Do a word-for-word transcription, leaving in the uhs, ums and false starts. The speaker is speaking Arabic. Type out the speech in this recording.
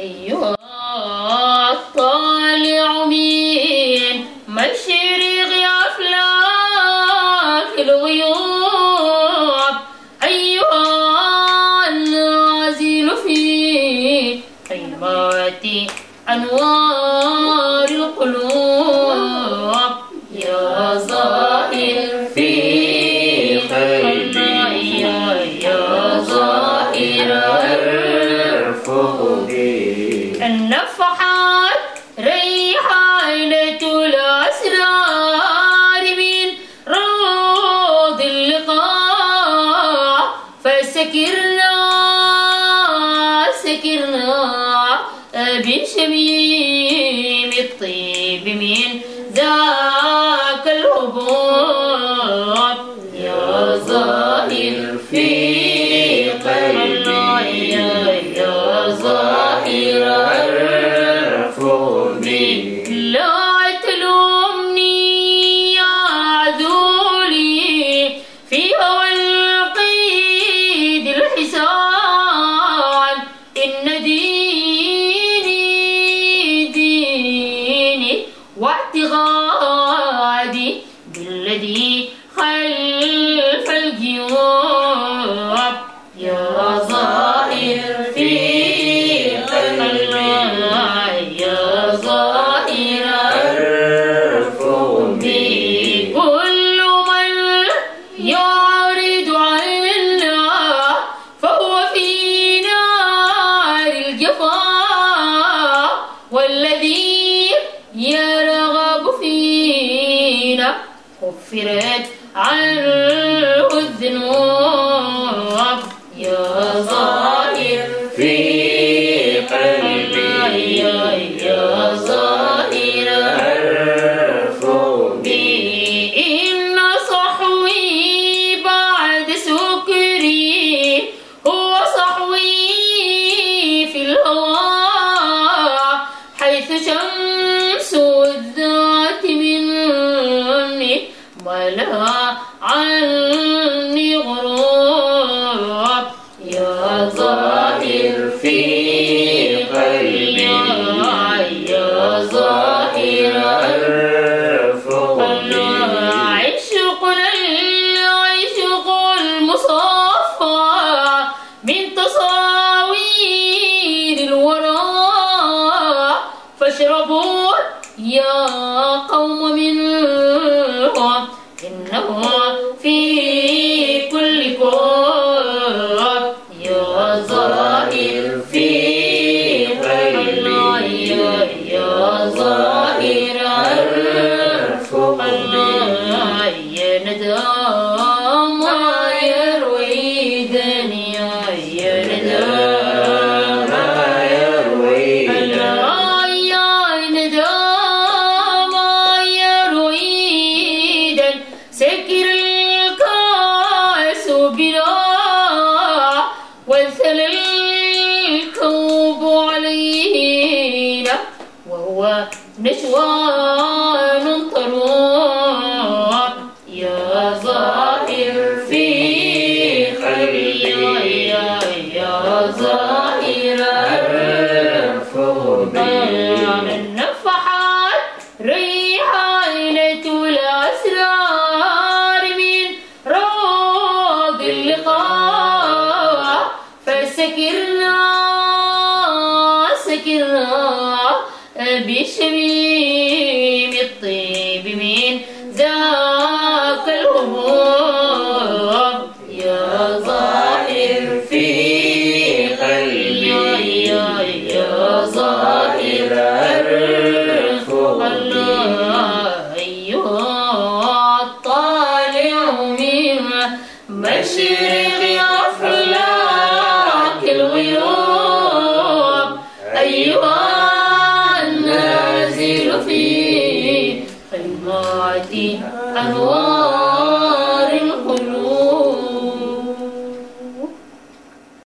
أيها الطالع من مشرق أفلاك الغيوب، أيها النازل في خيمات أنوار القلوب، يا ظاهر في قلبي، يا ظاهر النفحات ريحانة الأسرار من روض اللقاء، فسكرنا سكرنا بشميم الطيب من ذاك الهبوط، يا ظاهر في قلبي، يا ظاهر ارفضني، لا تلومني يا عذولي في هوى القيد الحسان، إن ديني ديني واعتقادي بالذي خلف الجيوب، يا ظاهر في قلبي، يا ظاهر ارفضني، كل من يعرض عنا فهو في نار الجفا، والذي يرغب فينا غفرت عنه الذنوب، يا ظاهر في قلبي، يا ظاهر ارفضني، إن صحوي بعد سكري هو صحوي في الهوى، حيث شمس الذات مني ملا عني غروب، يا ظاهر في قلبي، يا ظاهر ارفضني، عشقنا العشق المصفى من تصاوير الورى، فاشربوا يا قوم منه إنه في كل كوب، يا ظاهر في قلبي، يا ظاهر ارفضني، يا ندى ما يروي دنيا، يا ندى ما يروي دنيا، يا ندى ما يروي دنيا، سكر الكاس بلا وانثل الكوب علينا، وهو نشوان طروق، يا ظاهر في قلبي، يا ظاهر ارفضني، النفحات ريحانة الأسرار من روض اللقاء، فسكرنا سكرنا بشميم الطيب من ذاك الهبوط، يا ظاهر في قلبي، يا ظاهر ارفضني، أيها الطالع من مشرق أفلاك الغيوب، أيها النازل في خيمات أنوار